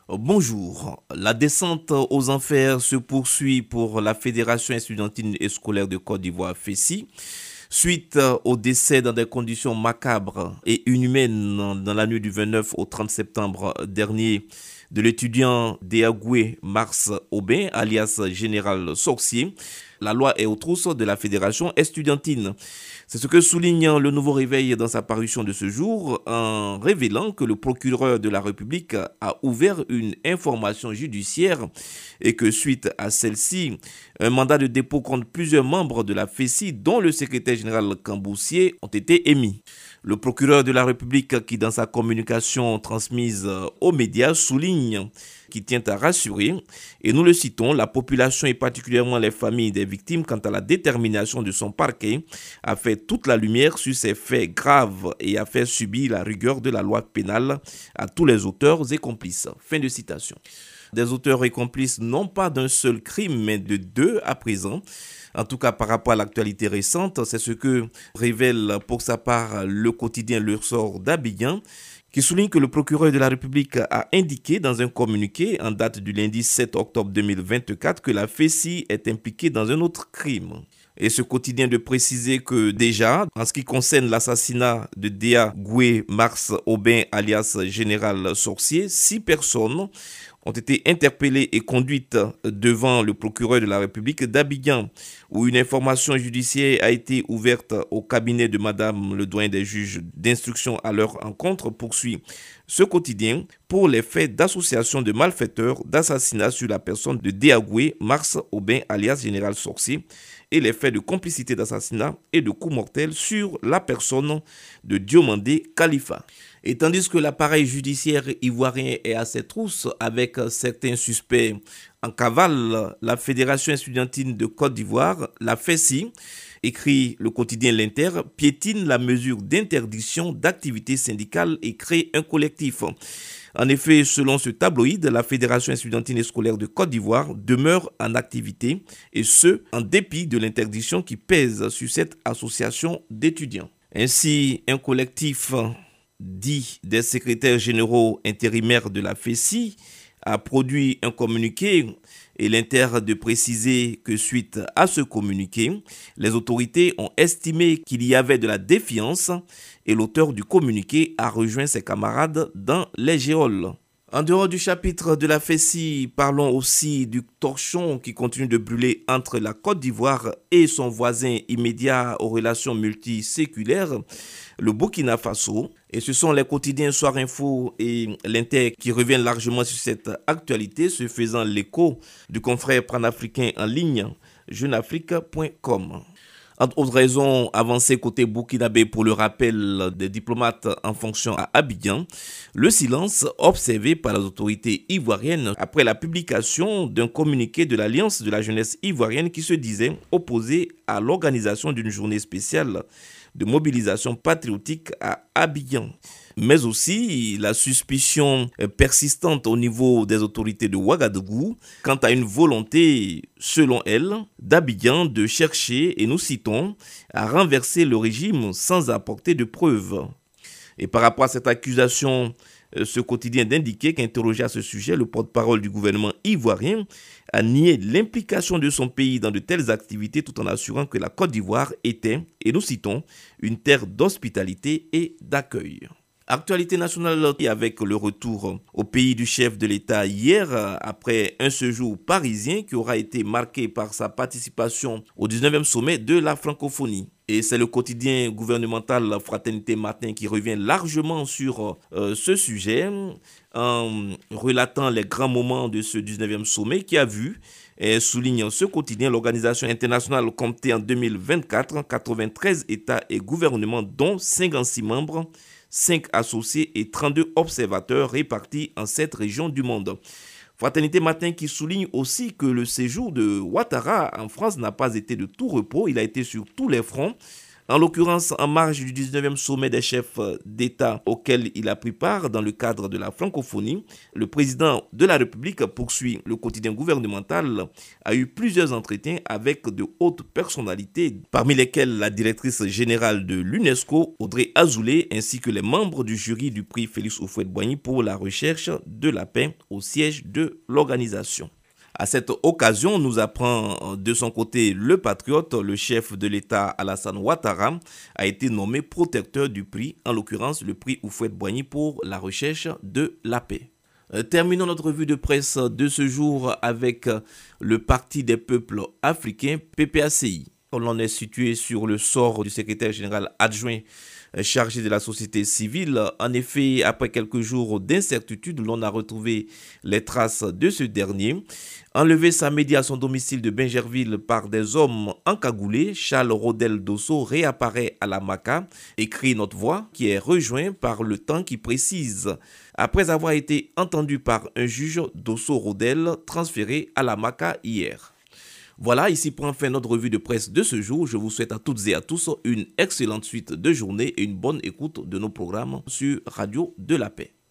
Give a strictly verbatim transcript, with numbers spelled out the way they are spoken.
Bonjour. La descente aux enfers se poursuit pour la Fédération estudiantine et scolaire de Côte d'Ivoire, F E S I, suite au décès dans des conditions macabres et inhumaines dans la nuit du vingt-neuf au trente septembre dernier de l'étudiant Déagoué Mars Aubin, alias Général Sorcier. La loi est aux trousses de la Fédération estudiantine. C'est ce que souligne le Nouveau Réveil dans sa parution de ce jour en révélant que le procureur de la République a ouvert une information judiciaire et que suite à celle-ci, un mandat de dépôt contre plusieurs membres de la F E S I, dont le secrétaire général Camboussier, ont été émis. Le procureur de la République, qui dans sa communication transmise aux médias souligne qu'il tient à rassurer, et nous le citons, la population et particulièrement les familles des victimes quant à la détermination de son parquet a fait toute la lumière sur ces faits graves et a fait subir la rigueur de la loi pénale à tous les auteurs et complices. Fin de citation. Des auteurs et complices non pas d'un seul crime, mais de deux à présent. En tout cas, par rapport à l'actualité récente, c'est ce que révèle pour sa part le quotidien Le Sort d'Abidjan, qui souligne que le procureur de la République a indiqué dans un communiqué en date du lundi sept octobre deux mille vingt-quatre que la F E S I est impliquée dans un autre crime. Et ce quotidien de préciser que déjà, en ce qui concerne l'assassinat de Déagoué Mars Aubin alias Général Sorcier, six personnes ont été interpellées et conduites devant le procureur de la République d'Abidjan, où une information judiciaire a été ouverte au cabinet de Madame le doyen des juges d'instruction à leur encontre, poursuit ce quotidien pour les faits d'association de malfaiteurs d'assassinat sur la personne de Déagoué Mars Aubin alias Général Sorcier et les faits de complicité d'assassinat et de coup mortel sur la personne de Diomandé Khalifa. Et tandis que l'appareil judiciaire ivoirien est à ses trousses avec certains suspects en cavale, la Fédération estudiantine de Côte d'Ivoire, la F E S I, écrit le quotidien L'Inter, piétine la mesure d'interdiction d'activité syndicale et crée un collectif. En effet, selon ce tabloïd, la Fédération estudiantine et scolaire de Côte d'Ivoire demeure en activité, et ce, en dépit de l'interdiction qui pèse sur cette association d'étudiants. Ainsi, un collectif dit des secrétaires généraux intérimaires de la F E S I a produit un communiqué et l'Inter de préciser que suite à ce communiqué, les autorités ont estimé qu'il y avait de la défiance et l'auteur du communiqué a rejoint ses camarades dans les geôles. En dehors du chapitre de la F E S I, parlons aussi du torchon qui continue de brûler entre la Côte d'Ivoire et son voisin immédiat aux relations multiséculaires, le Burkina Faso. Et ce sont les quotidiens Soir Info et l'Inter qui reviennent largement sur cette actualité, se faisant l'écho du confrère panafricain en ligne, jeune afrique point com. Entre autres raisons avancées côté burkinabé pour le rappel des diplomates en fonction à Abidjan, le silence observé par les autorités ivoiriennes après la publication d'un communiqué de l'Alliance de la jeunesse ivoirienne qui se disait opposé à l'organisation d'une journée spéciale de mobilisation patriotique à Abidjan. Mais aussi la suspicion persistante au niveau des autorités de Ouagadougou quant à une volonté, selon elle, d'Abidjan de chercher, et nous citons, à renverser le régime sans apporter de preuves. Et par rapport à cette accusation, ce quotidien d'indiquer qu'interrogé à ce sujet, le porte-parole du gouvernement ivoirien a nié l'implication de son pays dans de telles activités tout en assurant que la Côte d'Ivoire était, et nous citons, une terre d'hospitalité et d'accueil. Actualité nationale avec le retour au pays du chef de l'État hier après un séjour parisien qui aura été marqué par sa participation au dix-neuvième sommet de la francophonie. Et c'est le quotidien gouvernemental Fraternité Matin qui revient largement sur euh, ce sujet en relatant les grands moments de ce dix-neuvième sommet qui a vu, et souligne ce quotidien, l'organisation internationale comptait en deux mille vingt-quatre quatre-vingt-treize États et gouvernements dont cinquante-six membres, cinq associés et trente-deux observateurs répartis en sept régions du monde. Fraternité Matin qui souligne aussi que le séjour de Ouattara en France n'a pas été de tout repos, il a été sur tous les fronts, En l'occurrence, en marge du dix-neuvième sommet des chefs d'État auquel il a pris part dans le cadre de la francophonie, le président de la République, poursuit le quotidien gouvernemental, a eu plusieurs entretiens avec de hautes personnalités, parmi lesquelles la directrice générale de l'UNESCO, Audrey Azoulay, ainsi que les membres du jury du prix Félix Houphouët-Boigny pour la recherche de la paix au siège de l'organisation. À cette occasion, nous apprend de son côté le patriote, le chef de l'État Alassane Ouattara a été nommé protecteur du prix, en l'occurrence le prix Houphouët-Boigny pour la recherche de la paix. Terminons notre revue de presse de ce jour avec le Parti des peuples africains, P P A C I. L'on est situé sur le sort du secrétaire général adjoint chargé de la société civile. En effet, après quelques jours d'incertitude, l'on a retrouvé les traces de ce dernier. Enlevé samedi à son domicile de Bingerville par des hommes encagoulés, Charles Rodel Dosso réapparaît à la Maca, écrit notre voix, qui est rejoint par le temps qui précise. Après avoir été entendu par un juge, Dosso Rodel transféré à la Maca hier. Voilà, ici prend fin notre revue de presse de ce jour. Je vous souhaite à toutes et à tous une excellente suite de journée et une bonne écoute de nos programmes sur Radio de la Paix.